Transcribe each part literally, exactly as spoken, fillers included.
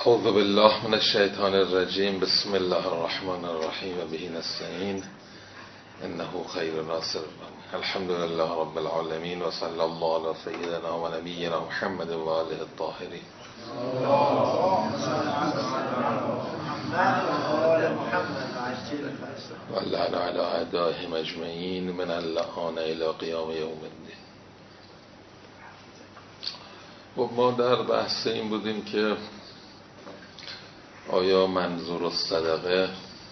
اعوذ بالله من الشیطان الرجیم. بسم الله الرحمن الرحیم و به نستعین انه خیر ناصر. الحمد لله رب العالمین و صلی الله علی سیدنا و نبینا محمد و آله الطاهرین و اللعن علی اعدائهم اجمعین من اللعان الی قیام یوم الدین. و ما در بحث این بودیم که آیا منظور الصدقه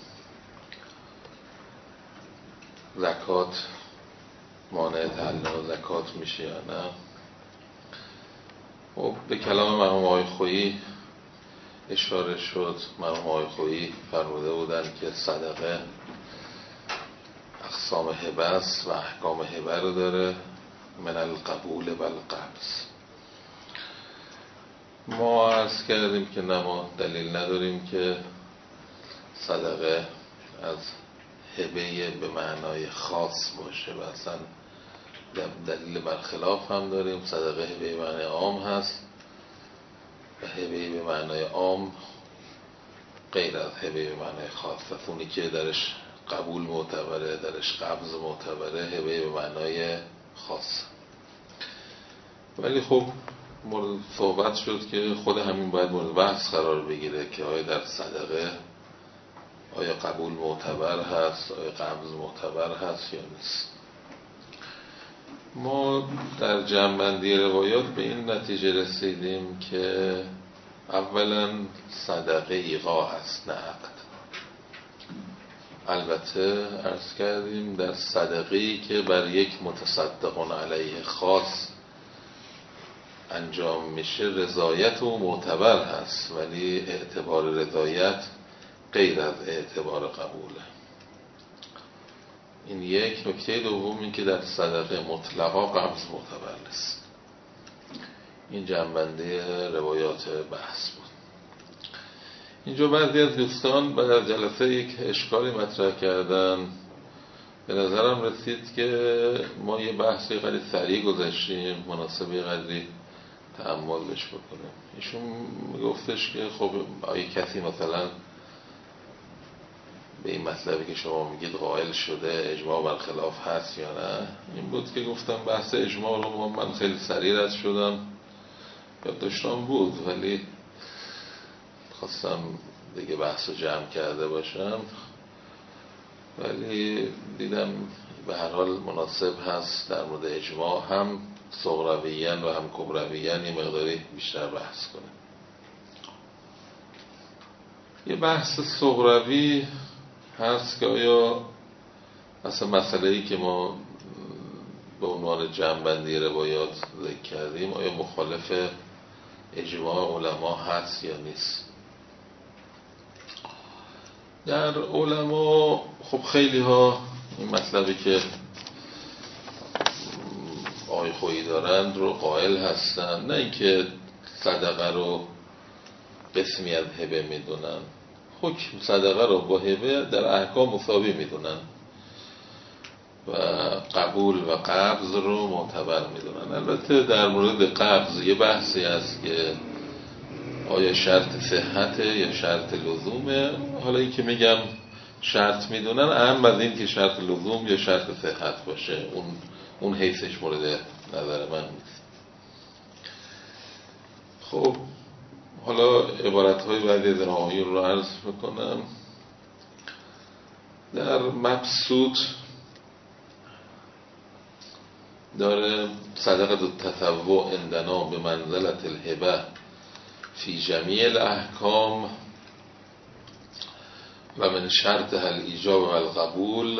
زکات مانع تعلق زکات میشه یا نه. و به کلام مرحوم آقای خویی اشاره شد. مرحوم آقای خویی فرموده بودند که صدقه اقسام هبه است و احکام هبه رو داره، من القبول و القبض. ما عرض کردیم که نه، ما دلیل نداریم که صدقه از هبه به معنای خاص باشه و اصلا دلیل برخلاف هم داریم. صدقه هبه به معنای عام هست و هبه به معنای عام غیر از هبه به معنای خاص است. اونی که درش قبول معتبره، درش قبض معتبره، هبه به معنای خاص. ولی خب مورد صحبت شد که خود همین باید مورد بحث قرار بگیره که آیا در صدقه آیا قبول معتبر هست، آیا قبض معتبر هست یا نیست. ما در جمع‌بندی روایات به این نتیجه رسیدیم که اولا صدقه ایقاع هست نه عقد. البته عرض کردیم در صدقه‌ای که بر یک متصدق علیه خاص انجام میشه رضایت و معتبر هست، ولی اعتبار رضایت غیر از اعتبار قبوله. این یک نکته. دوم این که در صدقه مطلقا قبض معتبر نیست. این جنبنده روایات بحث بود. اینجا بعضی از دوستان بعد از جلسه یک اشکالی مطرح کردن. به نظرم رسید که ما یه بحثی قدری سریع گذاشتیم، مناسبه قدری تأمل بش بکنیم. ایشون گفتش که خب آیا کسی مثلا به این مطلبی که شما میگید قائل شده اجماع برخلاف هست یا نه. این بود که گفتم بحث اجماع رو من خیلی سریع رد شدم، یا داشتم بود ولی خواستم دیگه بحث رو جمع کرده باشم، ولی دیدم به هر حال مناسب هست در مورد اجماع هم صغرویین و هم کبرویین یه مقداری بیشتر بحث کنه. یه بحث صغروی هست که آیا مثلا مسئله‌ای که ما به عنوان جمع‌بندی روایات ذکر کردیم آیا مخالف اجماع علما هست یا نیست. در علما خب خیلی ها این مطلبی که آقای خویی دارند رو قائل هستن، نه اینکه صدقه رو قسمی از هبه میدونن، حکم صدقه رو با هبه در احکام مساوی میدونن و قبول و قبض رو معتبر میدونن. البته در مورد قبض یه بحثی هست که آیا شرط صحته یا شرط لزومه. حالا این که میگم شرط میدونن اهم از این که شرط لزوم یا شرط صحت باشه، اون اون حیثش مورد نظر من نیست. خب حالا عبارت‌های بعدی از آیون رو عرض میکنم. در مبسوط داره صدقه التطوع عندنا به منزلت الهبه فی جمیع الاحکام و من شرط الایجاب و القبول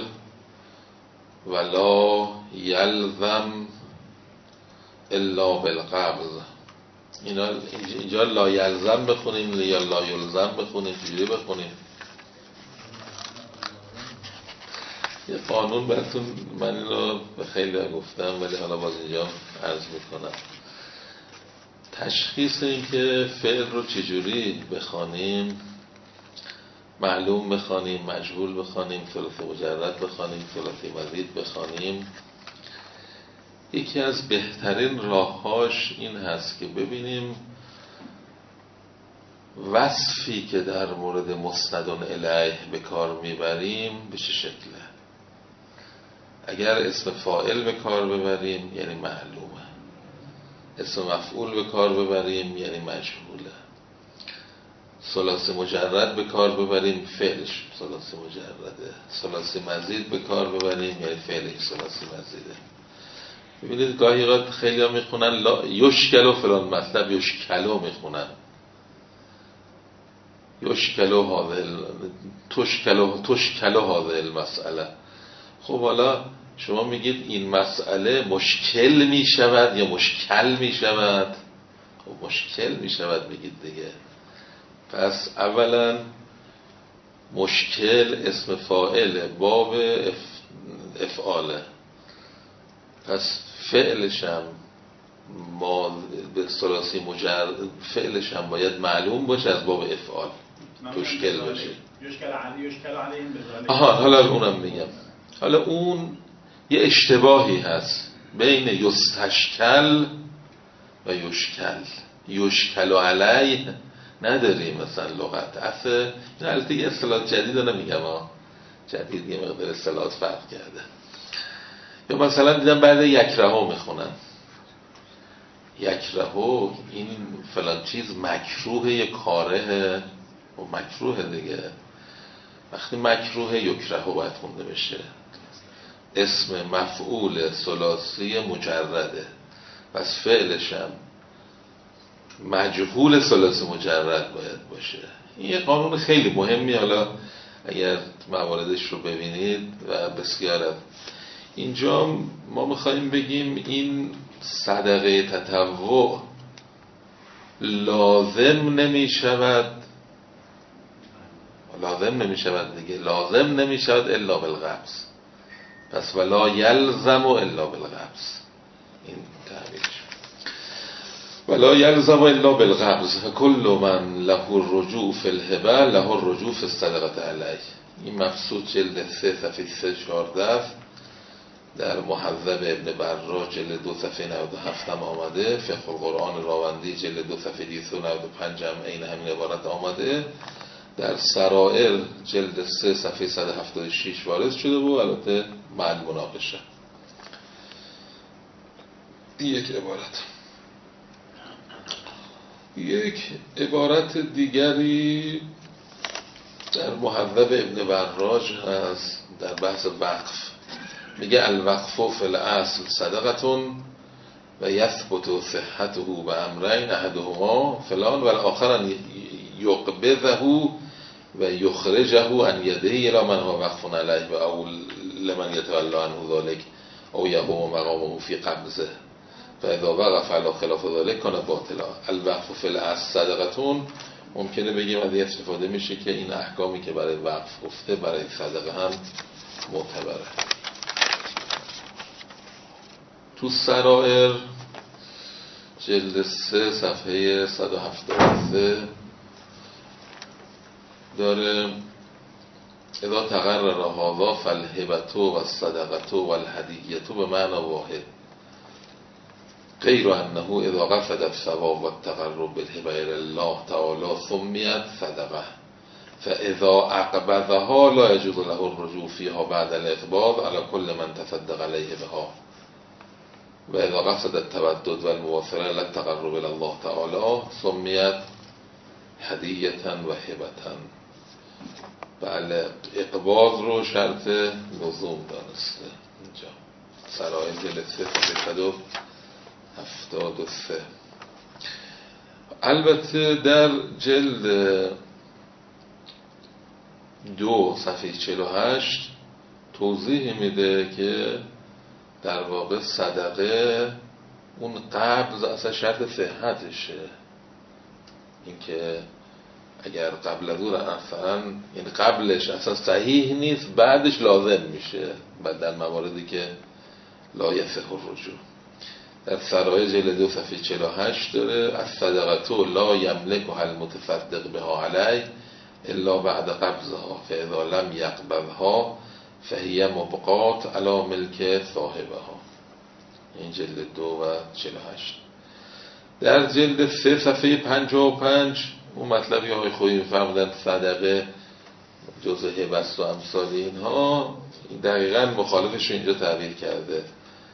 ولا یلزم الا بالقبض. اینا اینجا لا یلزم بخونیم یا لا یلزم بخونیم، چجوری بخونیم؟ یه قانون براتون من این رو به خیلی گفتم ولی حالا باز اینجا عرض میکنم. تشخیص این که فعل رو چجوری بخونیم، معلوم بخونیم، مجهول بخونیم، ثلاثی مجرد بخونیم، ثلاثی مزید بخونیم، یکی از بهترین راهاش این هست که ببینیم وصفی که در مورد مسندون الیه به کار میبریم به چه شکله؟ اگر اسم فاعل به کار ببریم یعنی معلومه، اسم مفعول به کار ببریم یعنی مجهوله، ثلاثی مجرد به کار ببریم فعلش ثلاثی مجرده، ثلاثی مزید به کار ببریم یعنی فعلش ثلاثی مزیده. ببینید گاهی اوقات خیلی ها میخونن لا یشکلو فلان مطلب یشکلو میخونن، یشکلو هذه تشکلو تشکلو هذه المسئله. خب حالا شما میگید این مسئله مشکل میشود یا مشکل میشود؟ خب مشکل میشود میگید دیگه. پس اولا مشکل اسم فاعل باب اف... افعاله، پس فعلش هم ما به ثلاثی مجرد فعلش هم باید معلوم باشه از باب افعال تشکل باشه. آها حالا اونم میگم. حالا اون یه اشتباهی هست بین یستشکل و یشکل. یشکل علیه نداریم مثلا لغت اصلا، این حالت یه اصطلاح جدید رو نمیگم ها، جدید یه مقدار اصطلاحات فرق کرده. یا مثلا دیدم بعد یکرهو میخونن، یکرهو این فلان چیز مکروه یه کاره و مکروه دیگه. وقتی مکروه یکرهو باید خونده بشه، اسم مفعول ثلاثی مجرده، پس فعلش هم مجهول ثلاثی مجرد باید باشه. این یه قانون خیلی مهمی، حالا اگر مواردش رو ببینید و بسیار. اینجا ما میخواییم بگیم این صدقه تطوع لازم نمی شود، لازم نمی شود دیگه، لازم نمی شود الا بالقبض. پس ولا یلزم الا بالقبض، این تعبیرش. ولا یلزم الا بالقبض کل من له الرجوع فی الهبه له الرجوع فی الصدقه علیه. این مبسوط جلد سه صفحه سه چهارده در محذب ابن براج جلد دو صفحه نود و هفت هم آمده، فقه القرآن راوندی جلد دو صفحه دویست و نود و پنج هم این همین عبارت آمده، در سرائر جلد سه صفحه صد و هفتاد و شش وارد شده و البته مع مناقشه. یک عبارت. یک عبارت دیگری در محذب ابن براج هست در بحث وقف، میگه الوقف فی الاصل صدقتون و یثبت صحته به امرین احدهما فلان و الاخر یقبضه و یخرجه عن یده الى من هو وقف علیه و او لمن یتولی عنه ذلك او یقوم مقامه فی قبضه فاذا وقف علی خلاف ذلك کان باطلا. الوقف فی الاصل صدقتون ممکنه بگیم از این استفاده میشه که این احکامی که برای وقف گفته برای صدقه هم معتبره. تو سرائر جلد سه صفحه صد و هفتاد و سه داره اذا تقرر هذا فالهبة و الصدقة و الهدیة به معنی واحد غیر انه اذا قصد الثواب و التقرب بالهبة الى الله تعالی سمیت صدقه فاذا عقبضها لا يجوز له الرجوع فيها بعد الاقباض على كل من تصدق عليه بها و اذا قصد التودد و المواصله للتقرب الى الله تعالی سمیت هدیه و هبه. بله اقباض رو شرط لزوم دانسته. اینجا سرائر جلد سه صد و هفتاد و سه. البته در جلد دو صفحه چهل و هشت توضیح میده که در واقع صدقه اون قبض اصلا شرط صحتشه، اینکه اگر قبل از اون اصلا یعنی قبلش اصلا صحیح نیست بعدش لازم میشه، بعد در مواردی که لا یصح الرجوع. در سرائر جلد دو صفحه چهل و هشت داره از صدقه لا یملکها المتصدق بها علی الا بعد قبضها فاذا لم یقبضها فهی مبقات علی ملک صاحبها. این جلد دو و چهل و هشت. در جلد سه صفحه پنجاه و پنج اون مطلبی های خوبی میفرمودن صدقه جزء هبه است و امثال اینها، دقیقاً مخالفش رو اینجا تعبیر کرده.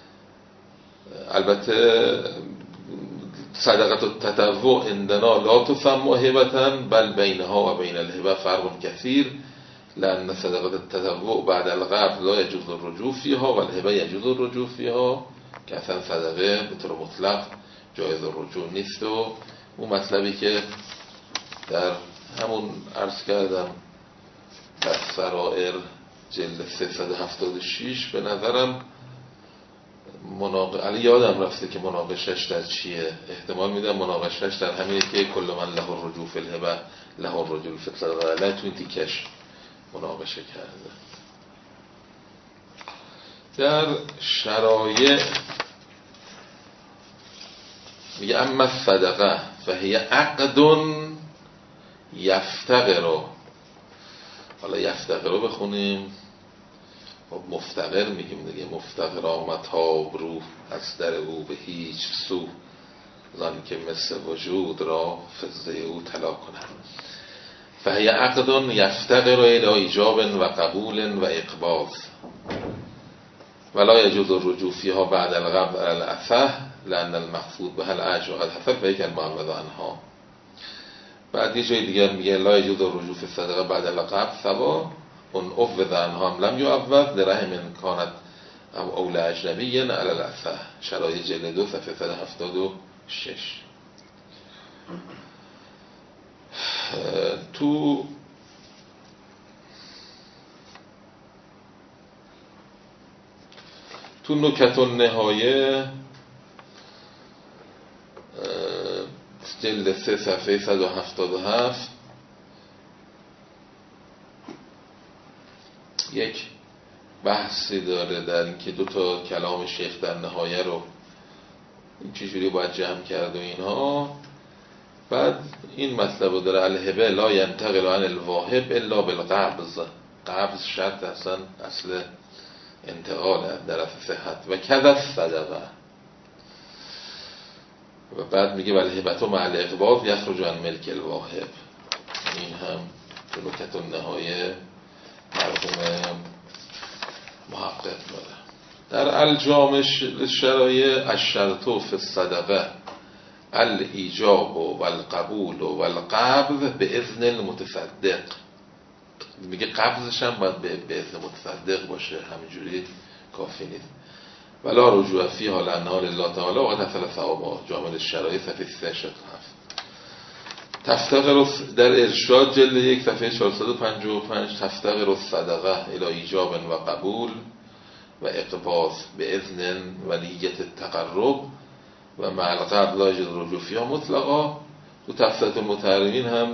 البته صدقه التطوع عندنا لا تسمى هبة بل بینها و بین الهبه فرق کثیر لأن صدقه التطوع بعد القبض لا يجوز الرجوع فيها والهبه يجوز الرجوع فيها، که اصلا صدقه به طور مطلق جایز الرجوع نیست. و اون مطلبی که در همون عرض کردم در سرائر جلد سیصد و هفتاد و شش به نظرم مناقشه، علی یادم رفته که مناقشش در چیه، احتمال میدم مناقشش در همینه که کل من له الرجوع فی الهبه له الرجوع فی الصدقه، علی تو این تیکش مناقشه کرده. در شرایع میگه اما الصدقه فهی عقد یفتقر، حالا یفتقر رو بخونیم، مفتقر میگیم دیگه، مفتقر آمد تاب رو از در او به هیچ سو، زن که مثل وجود را فزده او طلا کنند. فهی عقد یفتقر الی ایجاب و قبول و اقباض ولا یجوز الرجوع فیها بعد القبض علی الاصح لأن المقصود به الاجر و الحسب فیک المعوض عنها. بعد یه جای دیگر میگه لا یجوز الرجوع فی الصدقه بعد القبض سوا اون عوض عنها هم لم یعوض لرحم کانت او اول اجنبی علی الاصح، شرایع جلد دو صفحه صد و هفتاد و شش. تو تو نکت النهایه جلد سه صفحه صد و هفتاد و هفت یک بحثی داره در اینکه دو تا کلام شیخ در نهایه رو این چجوری باید جمع کرد و اینها. بعد این مطلب رو داره الهبه لا ینتقل عن الواهب الا بالقبض، قبض شرط اصلا اصل انتقال در اصل صحت و کذا صدقه. و بعد میگه والهبه مع الاقباض یخرج عن ملک الواهب. این هم تو نکت النهایه مرحوم محقق داره. در الجامع شرایع الشرط فی الصدقه الایجاب و القبول و القبض به اذن المتصدق. میگه قبضش هم باید به اذن متصدق باشه، همینجوری کافی نیست. ولا رجوع فیها لانها لله تعالی و قد حصل ثوابها. جامع شرایع صفحه سیصد و شصت و هفت. تفتقر در ارشاد جلد یک صفحه چهارصد و پنجاه و پنج تفتقر الصدقه الی ایجاب و قبول و اقباض به اذن و نیت التقرب و مع القبض لا یجوز الرجوع فیها مطلقا. تو تفسیرات المتحررین هم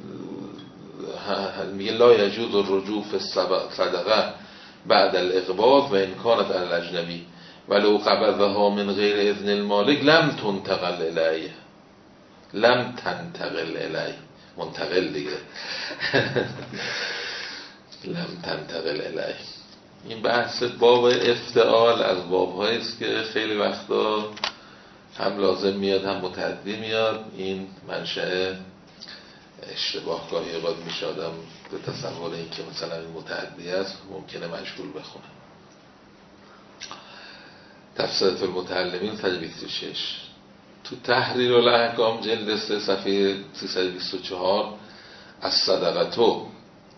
میگه لا یجوز الرجوع فی الصدقه بعد الاقباض و ان کانت علی الاجنبی ولو قبضها من غیر اذن المالک لم تنتقل الیه، لم تنتقل الیه، منتقل دیگه لم تنتقل الیه. این بحث باب افتعال از باب‌هایی است که خیلی وقتا هم لازم میاد هم متعدی میاد. این منشأ اشتباه گاهی اوقات میشه آدم به تصور این که مثلا این متعدی است ممکنه مشغول بخونه. تفسیرات المتعلمین صد و بیست و شش. تو تحریر الاحکام جلد سه صفحه سیصد و بیست و چهار الصدقه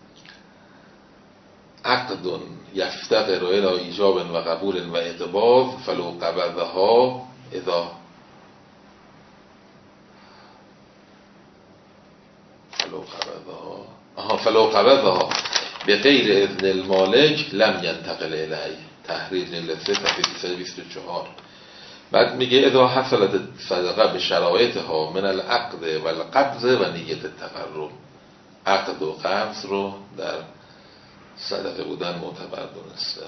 عقد یفتقر الی ایجاب و قبول و اقباض فلو قبضها اذا فلو قبضها آها فلو قبضها به غیر اذن المالک لم ینتقل الیه. تحریر جلد سه صفحه سیصد و بیست و چهار. بعد میگه اذا حصلت صدقه به شرایطها من العقد و القبض و نیت التقرب. عقد و قبض رو در صدقه بودن معتبر دونسته.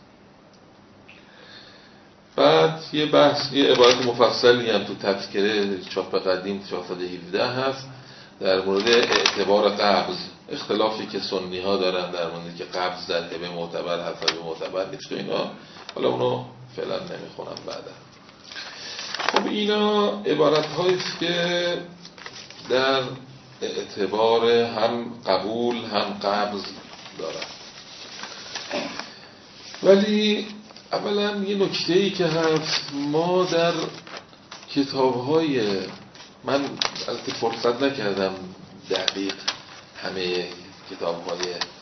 بعد یه بحث، یه عبارت مفصلی هم تو تذکره چاپ قدیم چهارصد و هفده هست در مورد اعتبار قبض، اختلافی که سنی ها دارن در مورد که قبض در هبه معتبر هست و معتبر نیست و اینا. حالا اونو فعلا نمیخونم بعدا. خب اینا عبارت هاییست که در اعتبار هم قبول هم قبض دارن. ولی اولا یه نکته‌ای که هست، ما در کتاب‌های، من البته فرصت نکردم دقیق همه کتاب‌های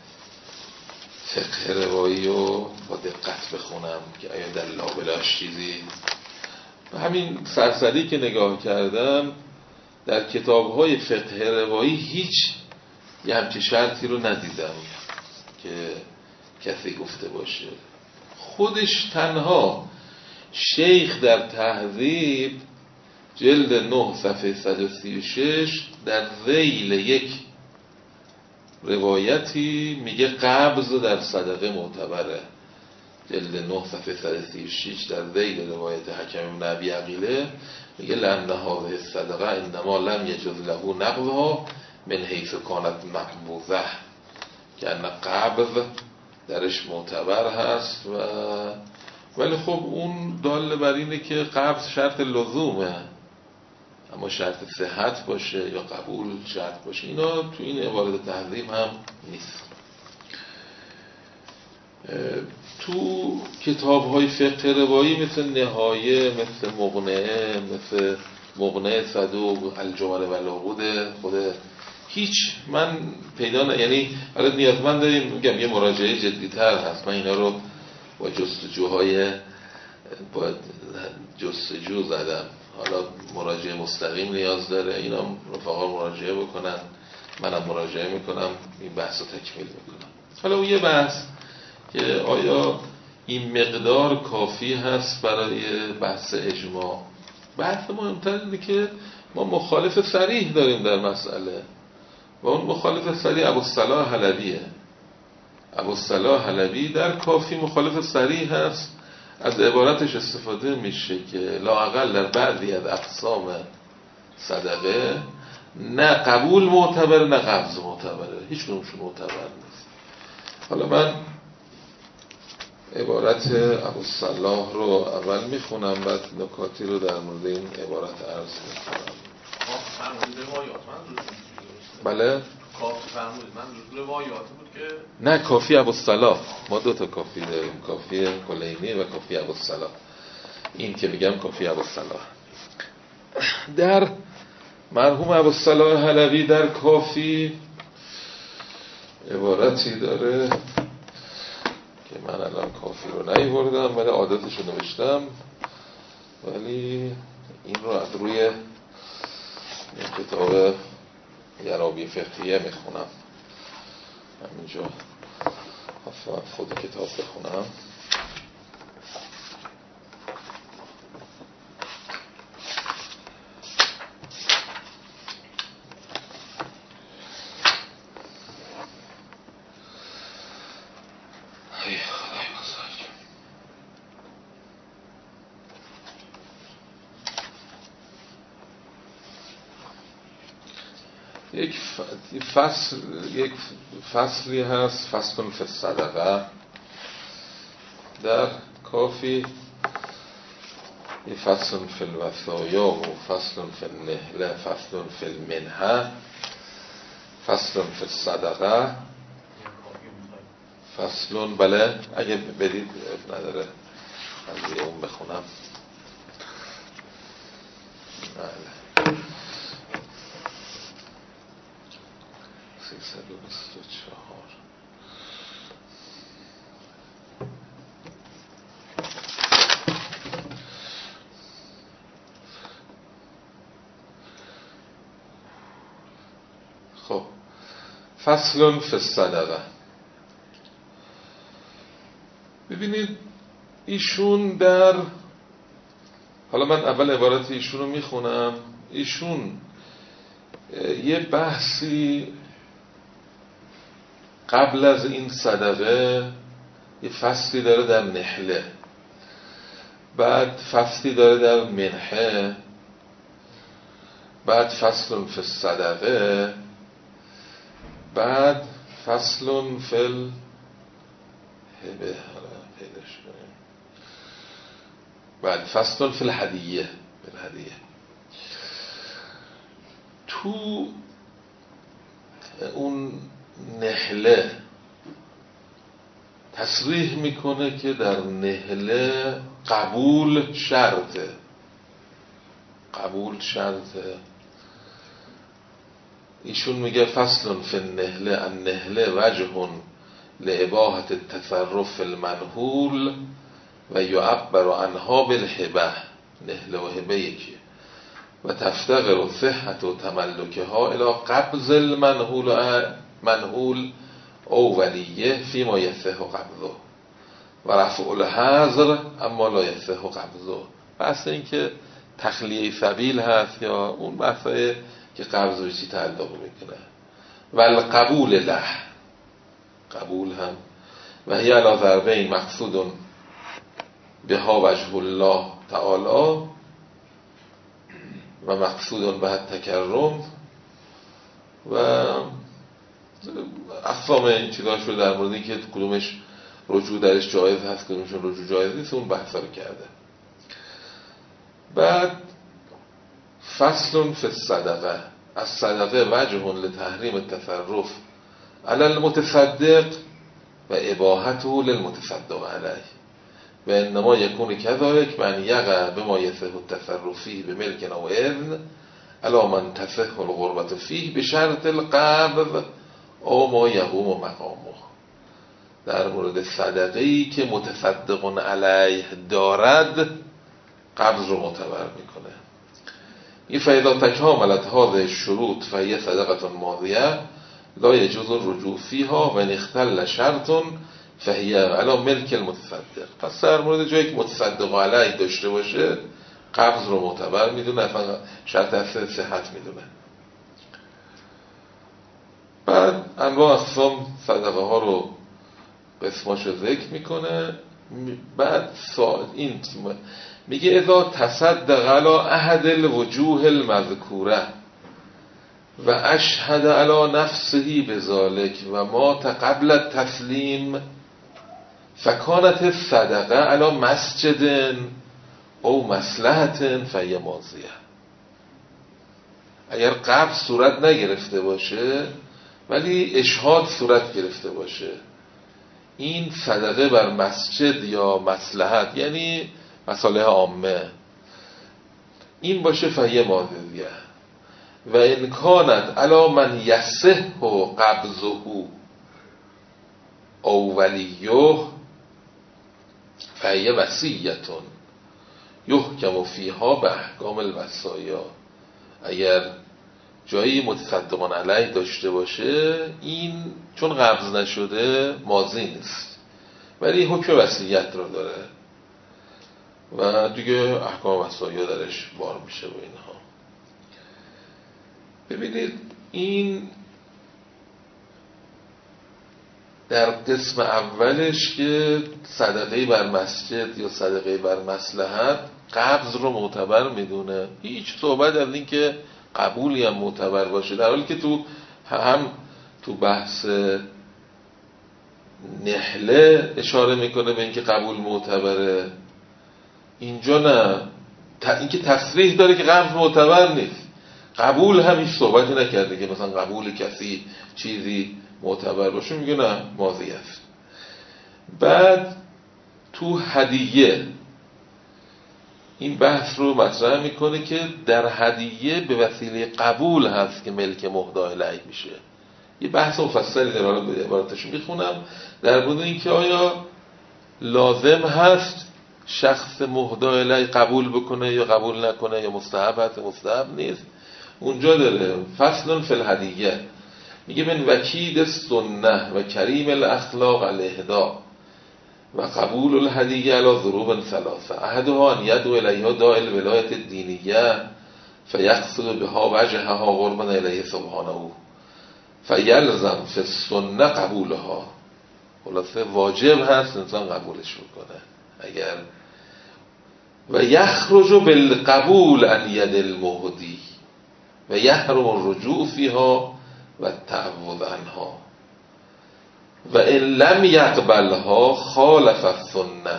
فقه روایی رو با دقت بخونم که آیا در لابلاش چیزی، همین سرسری که نگاه کردم در کتاب‌های فقه روایی هیچ یه همچه شرطی رو ندیدم که کسی گفته باشه. خودش تنها شیخ در تهذیب جلد نه صفحه صد و سی و شش در ذیل یک روایتی میگه قبض در صدقه معتبره. جلد نه صفحه صد و سی و شش در ذیل روایت حکم بن ابی عقیله میگه لأن هذه الصدقه انما لم یجوز له نقضها من حیث کانت مقبوضه، که ان قبض درش معتبر هست. و ولی خب اون دال بر اینه که قبض شرط لزومه، اما شرط صحت باشه یا قبول شرط باشه اینا تو این عبارت تهذیب هم نیست. تو کتاب های فقه روایی مثل نهایه، مثل مغنعه، مثل مغنعه صدوق، الجمل و العقود، خود هیچ من پیدا نه، یعنی حالا نیازمند داریم میگم یه مراجعه جدی‌تر هست. من اینا رو با جستجوهای با جستجو زدم، حالا مراجعه مستقیم نیاز داره، اینا رفقا مراجعه بکنن، منم مراجعه میکنم، این بحث رو تکمیل میکنم. حالا اون یه بحث که آیا این مقدار کافی هست برای بحث اجماع. بحث مهمتر اینه که ما مخالف صریح داریم در مسئله و اون مخالف صریح ابوالصلاح حلبیه. ابوالصلاح حلبی در کافی مخالف صریح هست، از عبارتش استفاده میشه که لااقل در بعضی از اقسام صدقه نه قبول معتبر نه قبض معتبره، هیچ کنونش معتبر نیست. حالا من عبارت ابوالصلاح رو اول میخونم، بعد نکاتی رو در مورد این عبارت عرض میکنم. بله کافی فرمودید، من روایات بود که نه کافی ابوالصلاح، ما دو تا کافی داریم، کافی کلینی و کافی ابوالصلاح. این که میگم کافی ابوالصلاح در مرحوم ابوالصلاح حلبی در کافی عبارتی داره که من الان کافی رو نیاوردم ولی عادتش رو نوشتم، ولی این رو از روی این کتاب یرابی فقهیه میخونم، همینجا خود کتاب بخونم. یک فصل یک فصلی هست، فصل فی الصدقه در کافی، یک فصل فی الوصایا و فصل فی النهله، فصل فی المنحه، فصل فی الصدقه، فصل بله اگه بدید نداره از اون بخونم. بله سیصد و بیست و چهار. خب فصل فی الصدقه. ببینید ایشون در، حالا من اول عبارت ایشون رو میخونم. ایشون یه بحثی قبل از این صدقه یه فصلی داره در نحله، بعد فصلی داره در منحه، بعد فصل فی الصدقه، بعد فصل فی الهبه. پیداش کنیم. بعد فصل فی الهدیه. الهدیه تو اون نهله تصریح میکنه که در نهله قبول شرطه، قبول شرطه. ایشون میگه فصل فی النهله النهله وجه لاباحة التصرف فی المنحول و یعبر عنها بالهبه. نهله و هبه یکیه. و تفتقر صحت و تملکها الى قبض المنحول منحول او ولیه فیما یصح قبضه و رفع الحظر اما لا یصح قبضه. بحث این که تخلیه سبیل هست یا اون بحثه که قبض به چی تعلق میکنه. و القبول له، قبول هم و هی علی ضربین مقصود بها وجه الله تعالی و مقصود به تکرم و اقسام این چیزاش رو در موردی که کدومش رجوع درش جایز هست کدومش رجوع جایز نیست اون بحثا رو کرده. بعد فصل فی الصدقه الصدقه وجه لتحریم التصرف علی المتصدق و اباحته للمتصدق علیه و انما یکون کذالک من یقع بما یصح التصرف فیه بملک او اذن علی من تصح الغربة فیه بشرط القبض او ما یقوم مقامه. در مورد صدقه‌ای که متصدق علیه دارد قبض رو معتبر میکنه. این فاذا تکاملت هذه الشروط فهي صدقه ماضیه لا يجوز الرجوع فيها و ان اختل شرط فهي علی ملک المتصدق. پس در مورد جایی که متصدق علیه داشته باشه قبض رو معتبر میدونه، اصلا شرط اصل صحت میدونه. بعد انواع اقسام صدقه ها رو قسماش رو ذکر میکنه. بعد این میگه اذا تصدق علی احد الوجوه المذکوره و اشهد علی نفسه بذلك و مات قبل التسلیم فکانت الصدقه علی مسجد او مصلحت فهی ماضیه. اگر قبض صورت نگرفته باشه ولی اشهاد صورت گرفته باشه، این صدقه بر مسجد یا مصلحت یعنی مصالح عامه این باشه فهی ماضیه. و ان کانت علی من یصح قبضه او ولیه فهی وصیه یحکم فیها به احکام الوصایا. اگر جایی متصدقان علیه داشته باشه این چون قبض نشده ماضی نیست ولی حکم وصیت رو داره و دیگه احکام وصایا درش بار میشه و اینها. ببینید این در قسم اولش که صدقه بر مسجد یا صدقه بر مصلحت قبض رو معتبر میدونه، هیچ صحبت از این که قبولی هم معتبر باشه، در حالی که تو هم تو بحث نهله اشاره میکنه به اینکه قبول معتبره، اینجا نه، اینکه تصریح داره که قبض معتبر نیست. قبول هم هیچ صحبتی نکرده که مثلا قبول کسی چیزی معتبر باشه، میگه نه ماضی است. بعد تو هدیه این بحث رو مطرح میکنه که در هدیه به وسیله قبول هست که ملک مهدا الیه میشه. یه بحث مفصلی در حالا به عبارتش میخونم در مورد اینکه آیا لازم هست شخص مهدا الیه قبول بکنه یا قبول نکنه یا مستحب هست یا مستحب نیست. اونجا داره فصل فی الهدیه میگه من وکید السنه و کریم الاخلاق الاهدا و قبول الهدیه علی ضروب ثلاثه احدها ان یدعو الیها داعی الولایت الدینیه فیقصد بها وجهها قربا الیه سبحانه فیلزم فی السنه قبولها. خلاصه واجب هست انسان قبولش بکنه. اگر و یخرج بالقبول عن ید المهدی و یحرم الرجوع فیها و تعوض عنها و ان لم یقبلها خالف السنه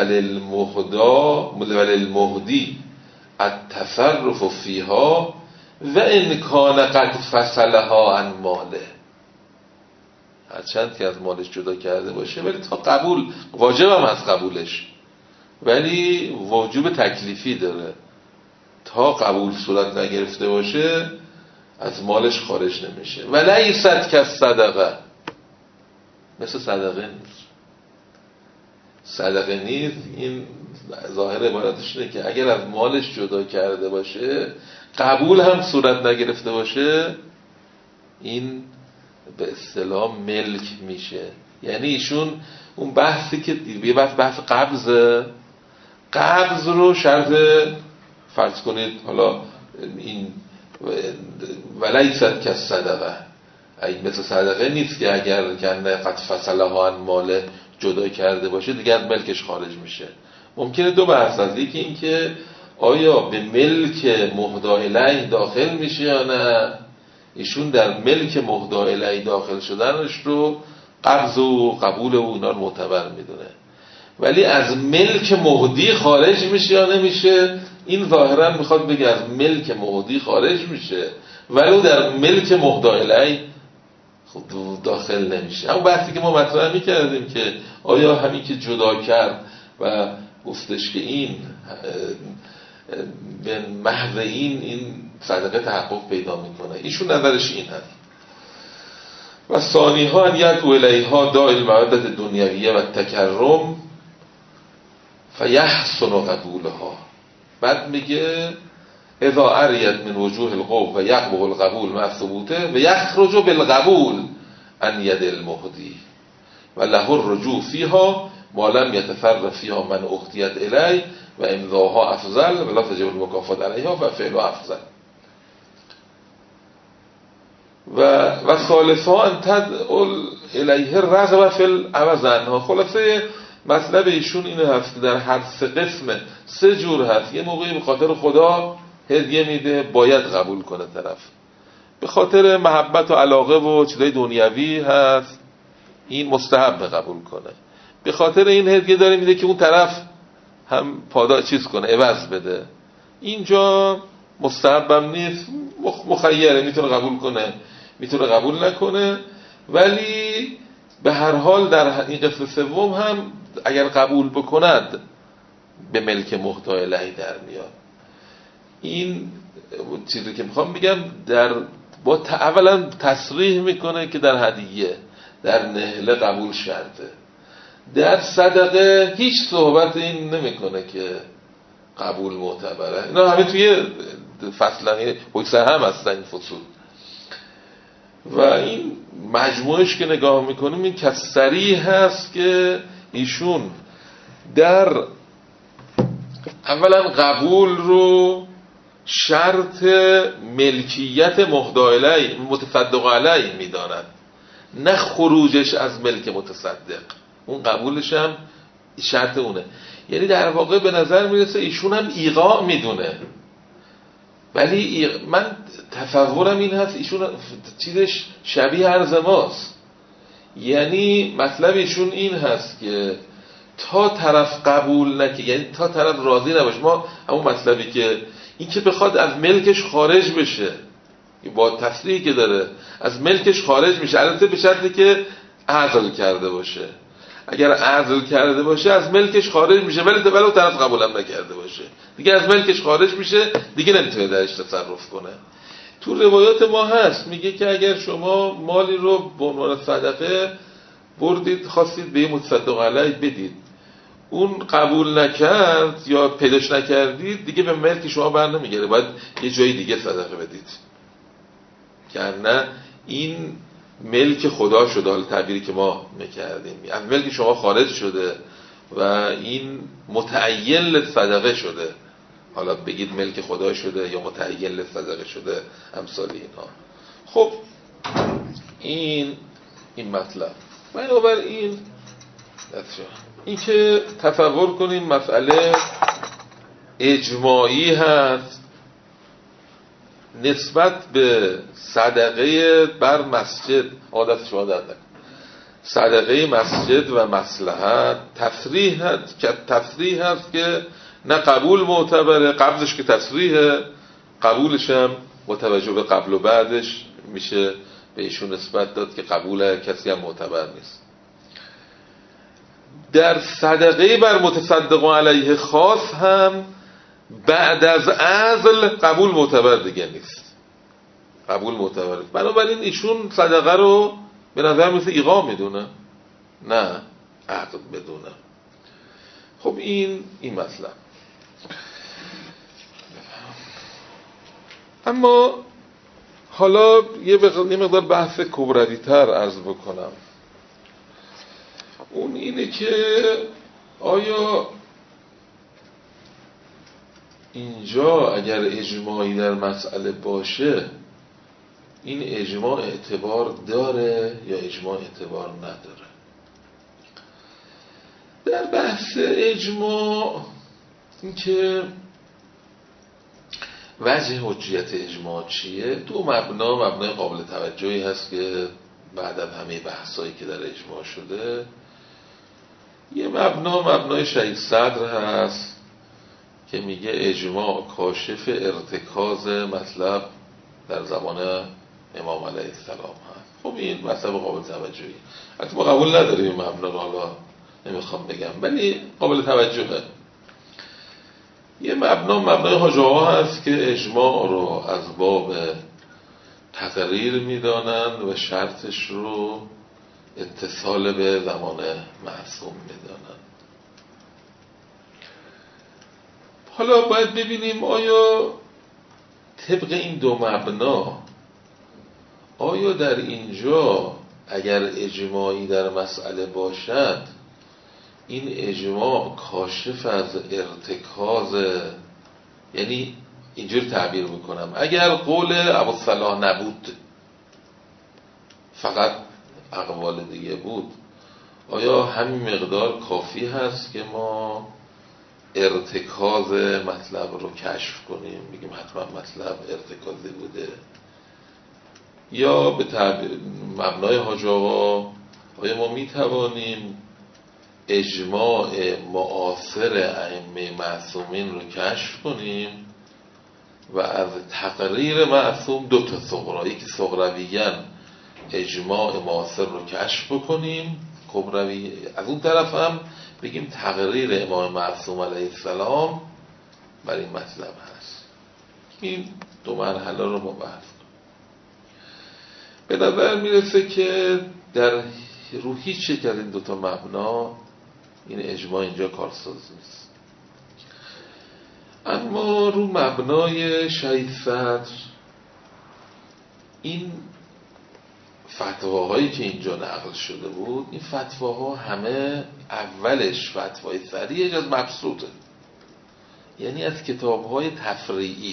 وللمهدا وللمهدی التصرف فیها و ان کان قد فصلها عن ماله، هرچند که از مالش جدا کرده باشه ولی تا قبول واجب هم هست قبولش، ولی وجوب تکلیفی داره، تا قبول صورت نگرفته باشه از مالش خارج نمیشه. و لیست کالصدقه، مثل صدقه نیست. صدقه نیست این ظاهر عبارتش اینه که اگر از مالش جدا کرده باشه قبول هم صورت نگرفته باشه این به اصطلاح ملک میشه. یعنی ایشون اون بحثی که یه بحث بحث قبضه، قبض رو شرط فرض کنید حالا این ولیست کالصدقه، این مثل صدقه نیست که اگر کنه قد فصلها عن ماله جدا کرده باشه دیگه از ملکش خارج میشه. ممکنه دو بحث هست، یکی این که آیا به ملک مهدا الیه داخل میشه یا نه. ایشون در ملک مهدا الیه داخل شدنش رو قبض و قبول و اینا رو معتبر میدونه، ولی از ملک مهدی خارج میشه یا نمیشه این ظاهرا میخواد بگه از ملک مهدی خارج میشه ولو در ملک مهدا الیه خب داخل نمیشه. اما بحثی که ما مطرح میکردیم که آیا همین که جدا کرد و گفتش که این به محض این این صدقه تحقق پیدا میکنه، ایشون نظرش این هست. و ثانی ها ان یدعو الیها داعی المودة دنیویه و تکرم فیحسن قبولها. بعد میگه اذا ارید من وجوه القوم و یقبح القبول مع ثبوته و یخرج بالقبول عن ید المهدی و له الرجوع فیها ما لم یتفرق فیها من اهدیت الی و امضاها افضل و لا تجب المکافات علیها و فعل افضل. و و ثالثا ان تدعو الیه الرغبه فی العوض عنها. خلاصه مطلب ایشون اینه هست که در هر سه قسم سه جور هست. یه موقعی به خاطر خدا هدیه میده باید قبول کنه طرف، به خاطر محبت و علاقه و چیزای دنیوی هست این مستحب قبول کنه، به خاطر این هدیه داره میده که اون طرف هم پادا چیز کنه عوض بده. اینجا مستحبم نیست، مخیره، میتونه قبول کنه میتونه قبول نکنه، ولی به هر حال در این قسم سوم هم اگر قبول بکند به ملک مهدا الیه در میاد. این چیزی که میخوام بگم در با اولا تصریح میکنه که در هدیه در نهله قبول شرطه، در صدقه هیچ صحبت این نمیکنه که قبول معتبره. اینا همه توی فصلانی بگسر هم هستن این فصول. و این مجموعش که نگاه میکنیم این که صریح هست که ایشون در اولا قبول رو شرط ملکیت مهدا الیه متصدق علیه میداند، نه خروجش از ملک متصدق. اون قبولش هم شرط اونه. یعنی در واقع به نظر میرسه ایشون هم ایقاع میدونه، ولی من تصورم این هست ایشون چیزش شبیه عرض ماست. یعنی مطلب ایشون این هست که تا طرف قبول نکنه، یعنی تا طرف راضی نباشه، ما همون مطلبی که این که بخواد از ملکش خارج بشه با تصریحی که داره از ملکش خارج میشه، البته به شرطی که عزل کرده باشه. اگر عزل کرده باشه از ملکش خارج میشه، ولی ولو طرف قبولم نکرده باشه دیگه از ملکش خارج میشه، دیگه نمیتونه درش تصرف کنه. تو روایات ما هست میگه که اگر شما مالی رو به عنوان صدقه بردید خواستید به متصدق علیه بدید، اون قبول نکرد یا پیداش نکردید دیگه به ملک شما بر نمیگره، باید یه جای دیگه صدقه بدید، که نه این ملک خدا شده. حالا تعبیری که ما میکردیم از ملک شما خارج شده و این متعین لصدقه شده، حالا بگید ملک خدا شده یا متعین لصدقه شده امثال اینها. خب این این مطلب بنابراین این که تصور کنیم مسئله اجماعی هست نسبت به صدقه بر مسجد، عادت شما در نکن صدقه مسجد و مصلحت تصریح هست که تصریح هست که نه قبول معتبره، قبضش که تصریحه قبولش هم با توجه به قبل و بعدش میشه به ایشون نسبت داد که قبول کسی هم معتبر نیست. در صدقه بر متصدقان علیه خاص هم بعد از عزل قبول معتبر دیگه نیست، قبول معتبر نیست. بنابراین ایشون صدقه رو به نظر مثل ایقام میدونه، نه عقد بدونه. خب این این مطلب. اما حالا یه مقدار بحث کبروی تر عرض بکنم. اون اینه که آیا اینجا اگر اجماعی در مسئله باشه این اجماع اعتبار داره یا اجماع اعتبار نداره؟ در بحث اجماع این که وجه حجیت اجماع چیه؟ دو مبنا مبنای قابل توجهی هست که بعد از همه بحثایی که در اجماع شده، یه مبنا مبنای شهید صدر هست که میگه اجماع کاشف ارتکاز مطلب در زمان امام علیه السلام هست. خب این مطلب قابل توجهی، البته ما قبول نداریم این مبنا رو، حالا نمیخوام بگم ولی قابل توجهه. یه مبنا مبنای حاجه ها هست که اجماع رو از باب تقریر میدانند و شرطش رو اتصال به زمان معصوم میدانند. حالا باید ببینیم آیا طبق این دو مبنا آیا در اینجا اگر اجماعی در مسئله باشد این اجماع کاشف از ارتکاز، یعنی اینجور تعبیر بکنم اگر قول ابوالصلاح نبود فقط اقوال دیگه بود، آیا همین مقدار کافی هست که ما ارتکاز مطلب رو کشف کنیم، بگیم حتما مطلب ارتکازی بوده؟ یا به تعبیر مبنای حاج آقا آیا ما میتوانیم اجماع معاصر ائمه معصومین رو کشف کنیم و از تقریر معصوم دو تا صغرا، یکی صغرویاً اجماع معاصر رو کشف بکنیم کبروی، از اون طرف هم بگیم تقریر امام معصوم علیه السلام بر این مطلب هست. این دو مرحله رو ما بحث کنیم. به نظر میرسه که در رو هیچ یک از این دوتا مبنا این اجماع اینجا کارساز نیست. اما رو مبنای شهید صدر این فتواهایی که اینجا نقل شده بود، این فتواها همه اولش فتوای صریح از مبسوطه، یعنی از کتابهای تفریعی.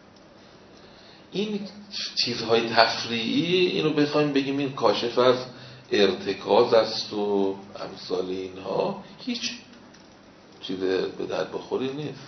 این چیزهای تفریعی اینو بخوایم بگیم این کاشف از ارتکاز است و امثال اینها، هیچ چیز به درد بخوری نیست.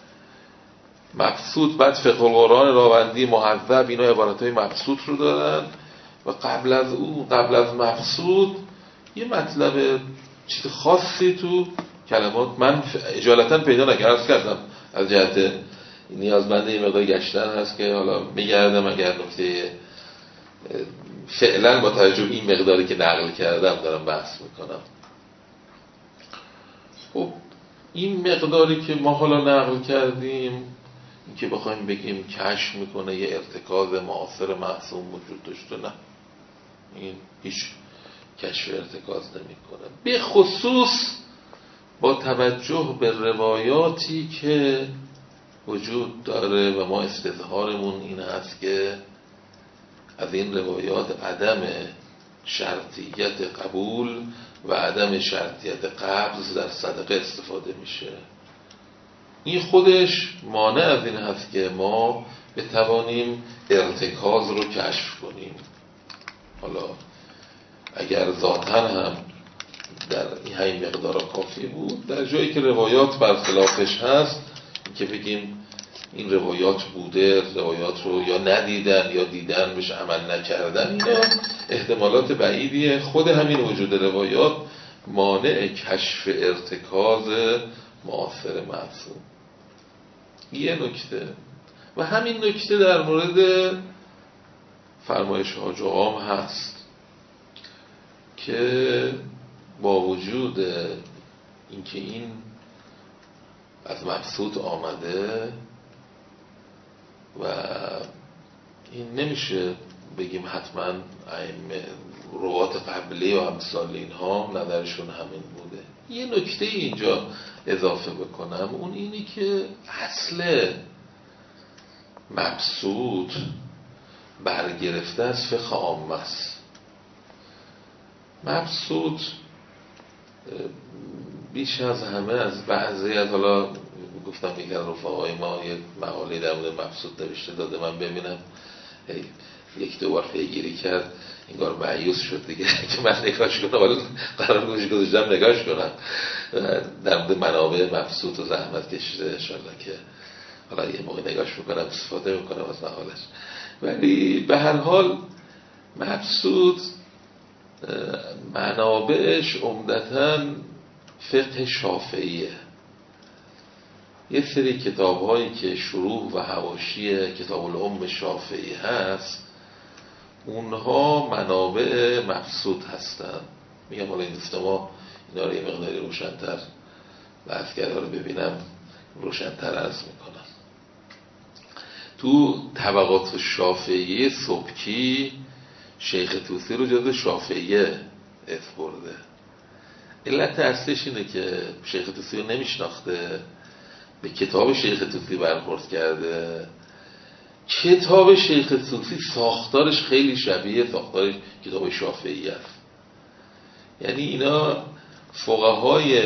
مبسوط بعد فقه القرآن راوندی مهذب اینا عبارتهای مبسوط رو دارن و قبل از او قبل از مبسوط یه مطلب چیز خاصی تو کلمات من اجالتا پیدا نکردم کردم از جهت نیازمنده یه مقدار گشتن هست که حالا میگردم اگر نکته فعلا با توجه به این مقداری که نقل کردم دارم بحث میکنم. خب این مقداری که ما حالا نقل کردیم این که بخوایم بگیم کشف میکنه یه ارتکاز معاصر معصوم وجود داشته، نه، این هیچ کشف ارتکاز نمیکنه، به خصوص با توجه به روایاتی که وجود داره و ما استظهارمون این هست که از این روایات عدم شرطیت قبول و عدم شرطیت قبض در صدقه استفاده میشه. این خودش مانع از این هست که ما بتوانیم ارتکاز رو کشف کنیم. حالا اگر ذاتاً هم در این همین مقدار کافی بود، در جایی که روایات برخلافش هست که بگیم این روایات بوده، روایات رو یا ندیدن یا دیدن بهش عمل نکردن، اینا احتمالات بعیدیه. خود همین وجود روایات مانع کشف ارتکاز معاصر معصوم. یه نکته و همین نکته در مورد فرمایش حاج آقام هست که با وجود اینکه این از مبسوط آمده و این نمیشه بگیم حتما روات قبلی و امثال اینها نظرشون همین بوده. یه نکته اینجا اضافه بکنم، اون اینی که اصل مبسوط برگرفته از فقه عامه است. مبسوط بیش از همه از بعضی از، حالا گفتم یکی از رفقای ما یک مقاله در مورد مبسوط نوشته داده من ببینم، یک دو بار پیگیری کرد، انگار مایوس شد دیگه که من نگاهش کنم، ولی قرار گوش گذاشتم نگاهش کنم، در مورد منابع مبسوط و زحمت کشیده انشالله که حالا یه موقع نگاهش میکنم استفاده میکنم از مقالش. ولی به هر حال مبسوط منابعش عمدتاً فقه شافعیه. یه سری کتاب هایی که شروح و حواشی کتاب الام شافعی هست اونها منابع مبسوط هستن. میگم حالا این دوست ما اینا رو یه مقداری روشن‌تر بحث کرده رو ببینم روشن‌تر عرض میکنم. تو طبقات شافعی سبکی شیخ طوسی رو جز شافعیه اسم برده. علت اصلش اینه که شیخ طوسی رو نمیشناخته، به کتاب شیخ طوسی برخورد کرده. کتاب شیخ طوسی ساختارش خیلی شبیه ساختار کتاب شافعی است. یعنی اینا فقهای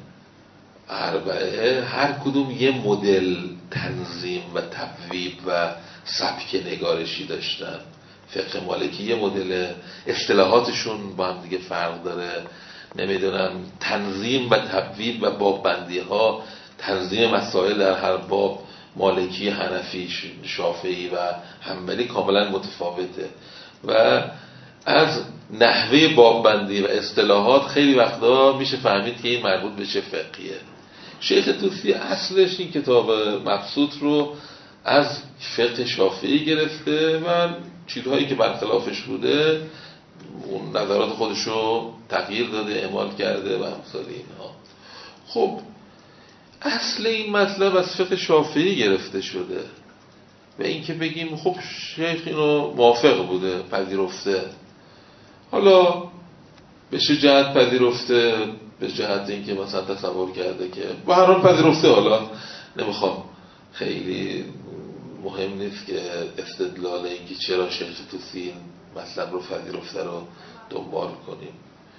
اربعه هر کدوم یه مدل تنظیم و تبویب و سبک نگارشی داشتن. فقه مالکی یه مدل، اصطلاحاتشون با هم دیگه فرق داره، نمیدونم تنظیم و تبویب و باب‌بندی ها، تنظیم مسائل در هر باب مالکی، حنفی، شافعی و حنبلی کاملا متفاوته و از نحوه باب‌بندی و اصطلاحات خیلی وقتا میشه فهمید که این مربوط به چه فقهیه. شیخ طوسی اصلش این کتاب مبسوط رو از فقه شافعی گرفته و چیزهایی که برخلافش بوده اون نظرات خودشو تغییر داده، اعمال کرده و امثال اینها. خب اصل این مطلب از فقه شافعی گرفته شده و این که بگیم خب شیخ اینو موافق بوده، پذیرفته، حالا به چه جهت پذیرفته، به جهت اینکه مثلا تصور کرده که به هر حال پذیرفته، حالا نمیخوام خیلی مهم نیست که استدلال اینکه چرا شیخ طوسی این مطلب رو پذیرفته رو دنبال کنیم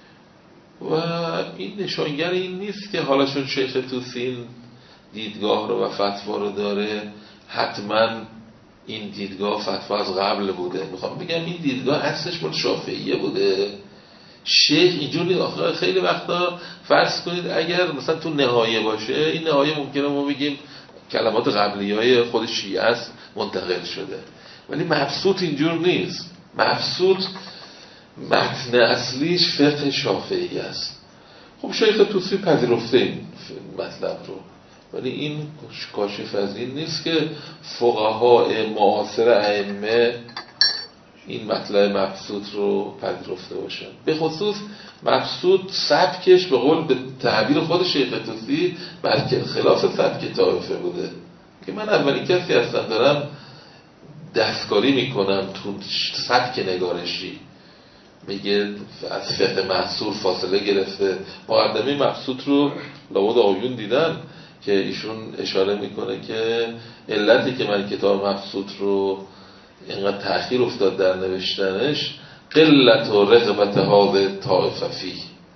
و این نشانگر این نیست که حالا چون شیخ طوسی این دیدگاه رو و فتوا رو داره حتما این دیدگاه فتوا از قبل بوده. میخوام بگم این دیدگاه اصلش مال شافعیه بوده. شیخ اینجوری آخه خیلی وقتا فرض کنید اگر مثلا تو نهایه باشه، این نهایه ممکنه ما بگیم کلمات قبلیای خود شیعه است منتقل شده، ولی مبسوط اینجور نیست. مبسوط متن اصلیش فقه شافعی است. خب شیخ طوسی پذیرفته این مطلب رو، ولی این کاشف از این نیست که فقهای معاصر ائمه این مطلب مبسوط رو پذیرفته باشن. به خصوص مبسوط سبکش به قول به تعبیر خود شیخ طوسی بلکه خلاف سبک طائفه بوده که من اولین کسی هستم دارم دستکاری میکنم تو سبک نگارشی. میگه از فقه محصور فاصله گرفته. مقدمه مبسوط رو لابد آقایون دیدن که ایشون اشاره میکنه که علتی که من کتاب مبسوط رو اینقدر تأخیر افتاد در نوشتنش قلت و رغبت هذه طائفه فی،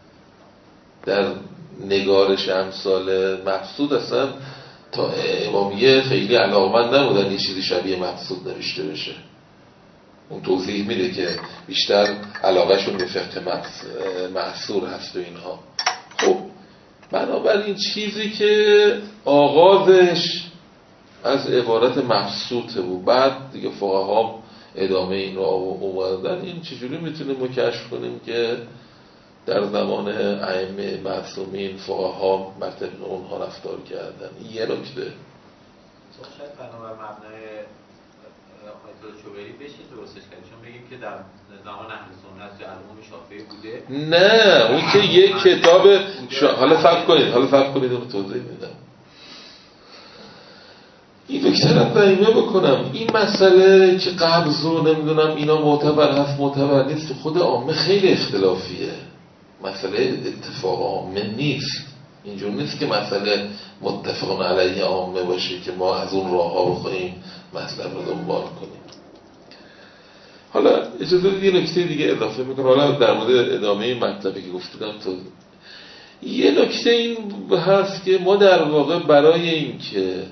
در نگارش امثال مبسوط اصلا تا امامیه خیلی علاقمند نبودن یه چیزی شبیه مبسوط نوشته بشه. اون توضیح میده که بیشتر علاقهشون به فقه محصور هست و اینها. خب بنابراین چیزی که آغازش از عبارت مبسوطه بود، بعد دیگه فقها ادامه این رو اومدن، این چجوری میتونیم ما کشف کنیم که در زمان ائمه معصومین فقها بر طبق اونها رفتار کردن؟ این یه نکته. شاید بنابر مبنای آیت الله چوبری بشه درستش کرد، چون بگیم که در زمان اهل سنت یا علوم شافعی بوده. نه اون که یک کتاب شا... حالا صبر کنید حالا صبر کنید اون توضیح میدم. این نکته رو فهمیده بکنم، این مسئله که قبض و نمیدونم اینا معتبر هست معتبر نیست تو خود عامه خیلی اختلافیه، مسئله اتفاق عامه نیست. اینجور نیست که مسئله متفق علیه عامه باشه که ما از اون راه ها بخوایم مطلب رو دنبال کنیم. حالا اجازه بدید یه نکته دیگه اضافه میکنم، حالا در مورد ادامه مطلبی که گفتم تو یه نکته این هست که ما در واقع برای این که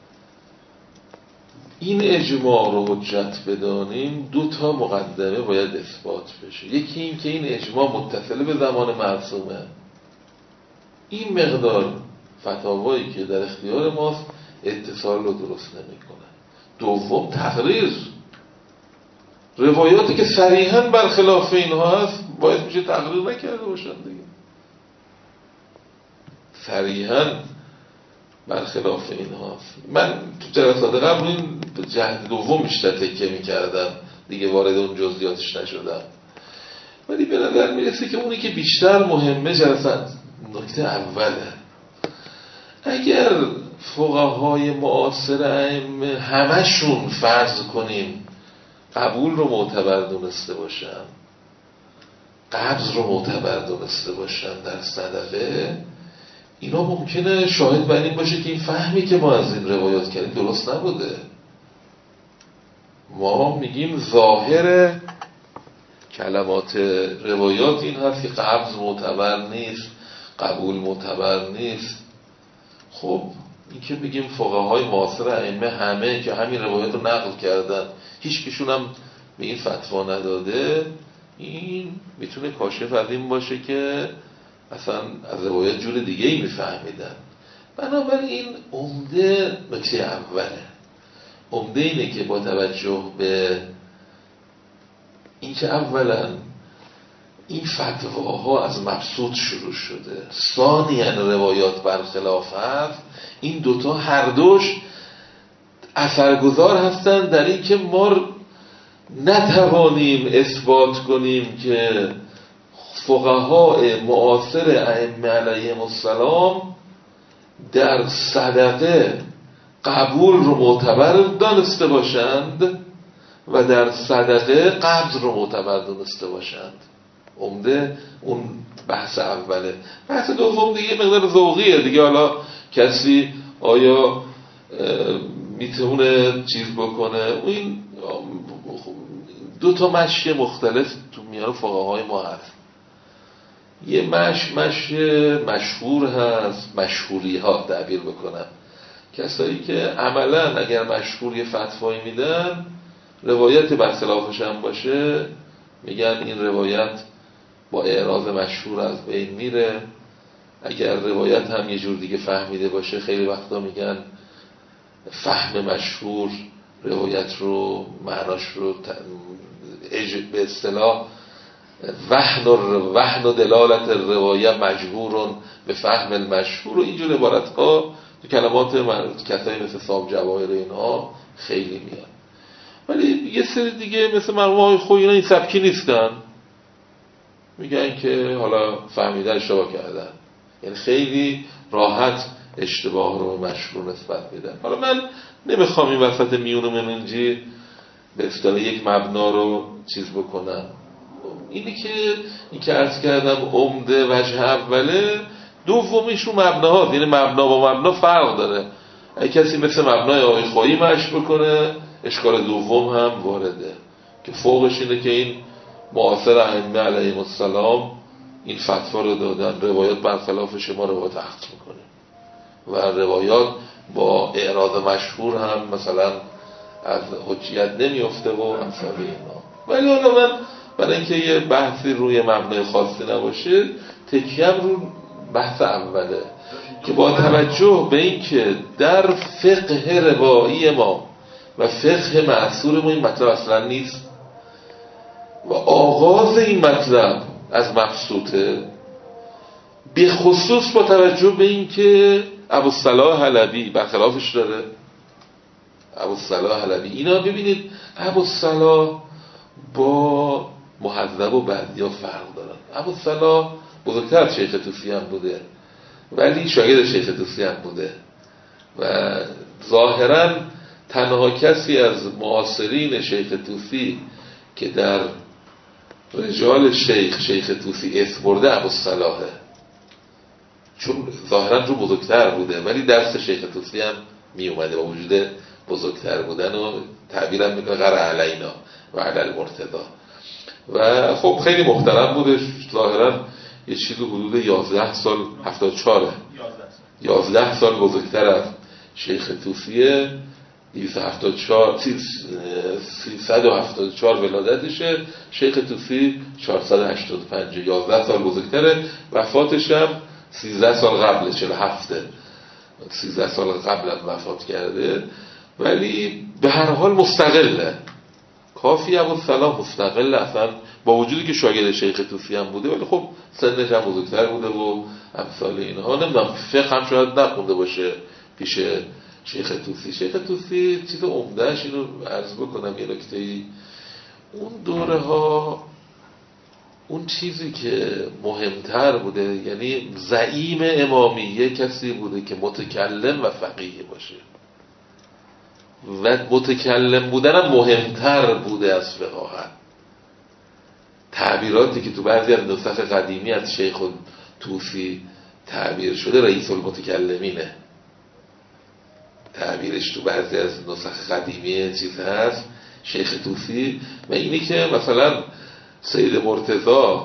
این اجماع رو حجت بدانیم دو تا مقدمه باید اثبات بشه. یکی این که این اجماع متصل به زمان معصومه، این مقدار فتاوایی که در اختیار ماست اتصال رو درست نمی‌کنه. دوم تقریر، روایاتی که صریحاً برخلاف اینها هست باید میشه تقریر نکرده باشن دیگه، صریحاً برخلاف اینها هست. من تو جلسات قبل این جهت دوم بیشتر تکیه میکردم دیگه، وارد اون جزئیاتش نشدم، ولی به نظر میرسه که اونی که بیشتر مهمه جلسات نکته اوله. اگر فقهای معاصر ائمه همشون فرض کنیم قبول رو معتبر دونسته باشن، قبض رو معتبر دونسته باشن در صدقه، اینا ممکنه شاهد بر این باشه که این فهمی که ما از این روایات کردیم درست نبوده. ما میگیم ظاهر کلمات روایات این هست که قبض معتبر نیست، قبول معتبر نیست. خب این که بگیم فقهای معاصر ائمه همه که همین روایات رو نقل کردن هیچ کشون هم به این فتوا نداده، این میتونه کاشف از این باشه که اصلا از روایت جور دیگه ای میفهمیدن. بنابراین عمده نکته اوله، عمده اینه که با توجه به این که اولا این فتواها از مبسوط شروع شده، ثانیاً روایات برخلاف هست، این دوتا هر دوش اثرگذار هستن در این که ما نتوانیم اثبات کنیم که فقهای معاصر ائمه علیهم السلام در صدقه قبول رو معتبر دانسته باشند و در صدقه قبض رو معتبر دانسته باشند. عمده اون بحث اوله. بحث دوم دیگه مقدار ذوقیه دیگه، حالا کسی آیا میتونه چیز بکنه، این دو تا مشی مختلف تو میان فقهای ما هست. یه مش مش مشهور هست، مشهوری ها تعبیر بکنم، کسایی که عملا اگر مشهور یه فتوایی میدن روایت برخلافش هم باشه میگن این روایت با اعراض مشهور از بین میره. اگر روایت هم یه جور دیگه فهمیده باشه خیلی وقتا میگن فهم مشهور روایت رو معناش رو به اصطلاح وهن و وهن و دلالت روایت مجبورون به فهم المشهور و اینجور عبارت ها تو کلمات کسایی مثل صاحب جواهر اینها خیلی میاد. ولی یه سری دیگه مثل مرحوم آقای خویی اینا این سبکی نیستن، میگن که حالا فهمیده اشتباه کردن، یعنی خیلی راحت اشتباه رو مشهور نسبت میدن. حالا من نمیخوام این وسط میون و منونجی به اصطلاح یک مبنا رو چیز بکنم. اینی که این که عرض کردم عمده وجه اوله، دومیش رو مبناهاست، یعنی مبنا با مبنا فرق داره. اگه کسی مثل مبنای آقای خویی مشی بکنه اشکال دوم هم وارده که فوقش اینه که این معاصر ائمه علیهم السلام این فتوا رو دادن، روایات برخلاف شما روایت اخذ میکنه و روایات با اعراض مشهور هم مثلا از حجیت نمیفته و امثال اینا. ولی حالا من برای اینکه یه بحثی روی مبنای خاصی نباشه تکیم رو بحث اوله که با توجه به این که در فقه روایی ما و فقه معصور ما این مطلب اصلا نیست و آغاز این مطلب از مبسوطه، به خصوص با توجه به این که ابوالصلاح حلبی برخلافش داره ابوالصلاح حلبی، اینا ببینید ابوالصلاح با مهذب و بردیا فرق دارن. ابوالصلاح بزرگتر از شیخ طوسی هم بوده ولی شاگرد شیخ طوسی هم بوده و ظاهرا تنها کسی از معاصرین شیخ طوسی که در رجال شیخ شیخ طوسی اسم برده ابوالصلاحه، چون ظاهرا رو بزرگتر بوده ولی درس شیخ طوسی هم می اومده با وجود بزرگتر بودن و تعبیرم میکنه قرأ علینا و علی المرتضی و خب خیلی محترم بوده. ظاهرا یه چیزی حدود یازده سال هفتاد و چهار یازده سال بزرگتر از شیخ طوسیه. دویست و هفتاد و چهار سیصد و هفتاد و چهار ولادتشه، شیخ طوسی چهارصد و هشتاد و پنج، یازده سال بزرگتره. وفاتش هم سیزده سال قبله، چهل و هفت، سیزده سال قبل هم وفات کرده ولی به هر حال مستقله. کافی ابوالصلاح مستقله اصلا با وجودی که شاگرد شیخ طوسی هم بوده ولی خب سنش هم بزرگتر بوده و امثال اینها. نمیدونم فقه هم شاید نخونده باشه پیش شیخ طوسی. شیخ طوسی چیز عمدهش اینو عرض بکنم یه نکته‌ای، اون دوره ها اون چیزی که مهمتر بوده یعنی زعیم امامیه کسی بوده که متکلم و فقیه باشه و متکلم بودن مهمتر بوده از فقاهت. تعبیراتی که تو بعضی از نسخ قدیمی از شیخ طوسی تعبیر شده رئیس المتکلمینه، تعبیرش تو بعضی از نسخ قدیمی چیز هست شیخ طوسی. و اینی که مثلا سید مرتضی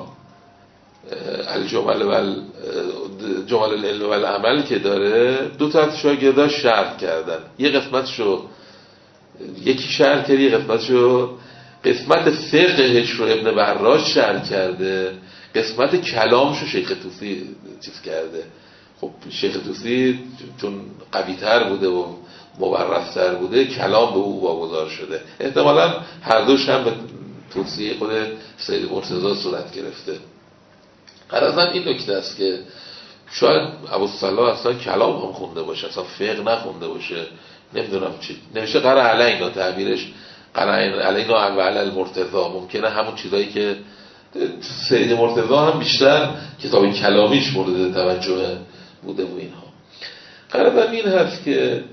الجمل و جمال العلم و العمل که داره دو تا از شاگرداش شرح کردن، یه قسمتشو یکی شرح کرد، یه قسمتشو قسمت فقهش رو ابن براش شرح کرده، قسمت کلامشو شیخ طوسی چیز کرده. خب شیخ طوسی چون قوی تر بوده و مبرزتر بوده کلام به او واگذار شده، احتمالاً هر دوش هم به توصیه خود سید مرتضی صورت گرفته. غرضاً این نکته است که شاید ابوالصلاح اصلا کلام هم خونده باشه، اصلا فقه نخونده باشه، نمیدونم چی نوشته قرأ علینا، تعبیرش قرأ علینا و علی المرتضی. ممکنه همون چیزایی که سید مرتضی هم بیشتر کتاب کلامیش مورد توجه بوده و اینها. غرضاً این هست که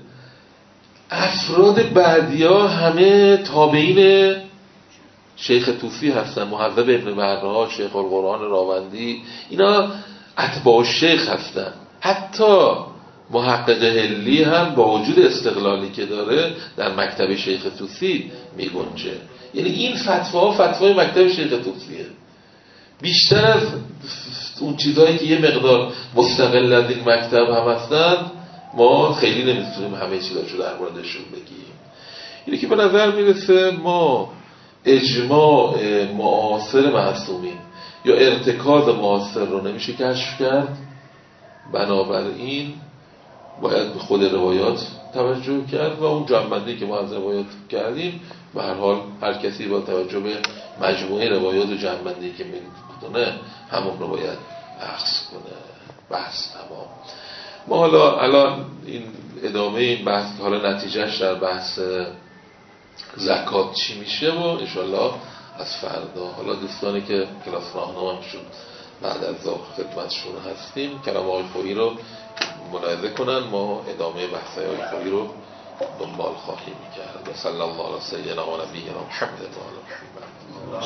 افراد بعدیا همه تابعین شیخ طوسی هستن. مهذب ابن بهرها، شیخ القرآن راوندی، اینا اتباع شیخ هستن. حتی محقق هلی هم با وجود استقلالی که داره در مکتب شیخ طوسی میگنجه. یعنی این فتوا فتوای مکتب شیخ طوسیه، بیشتر از اون چیزهایی که یه مقدار مستقل از این مکتب هم هستن ما خیلی نمیتونیم همه چیزاشو در موردشون بگیم. اینه که به نظر میرسه ما اجماع معاصر معصومین یا ارتکاز معاصر رو نمیشه کشف کرد، بنابراین باید به خود روایات توجه کرد و اون جنبندی که ما از روایات کردیم به هر حال هر کسی با توجه به مجموعه روایات و جنبندی که میکنه همون رو باید اخذ کنه. بحث تمام. ما حالا الان این ادامه این بحث حالا نتیجهش در بحث زکات چی میشه و انشالله از فردا حالا دوستانی که کلاس راهنما هم شد بعد از ظهر خدمتشون هستیم کلام آقای خویی رو ملاحظه کنن، ما ادامه بحث آقای خویی رو دنبال خواهیم کرد. صلی الله علیه و سیدنا و نبینا محمد و علی محمد.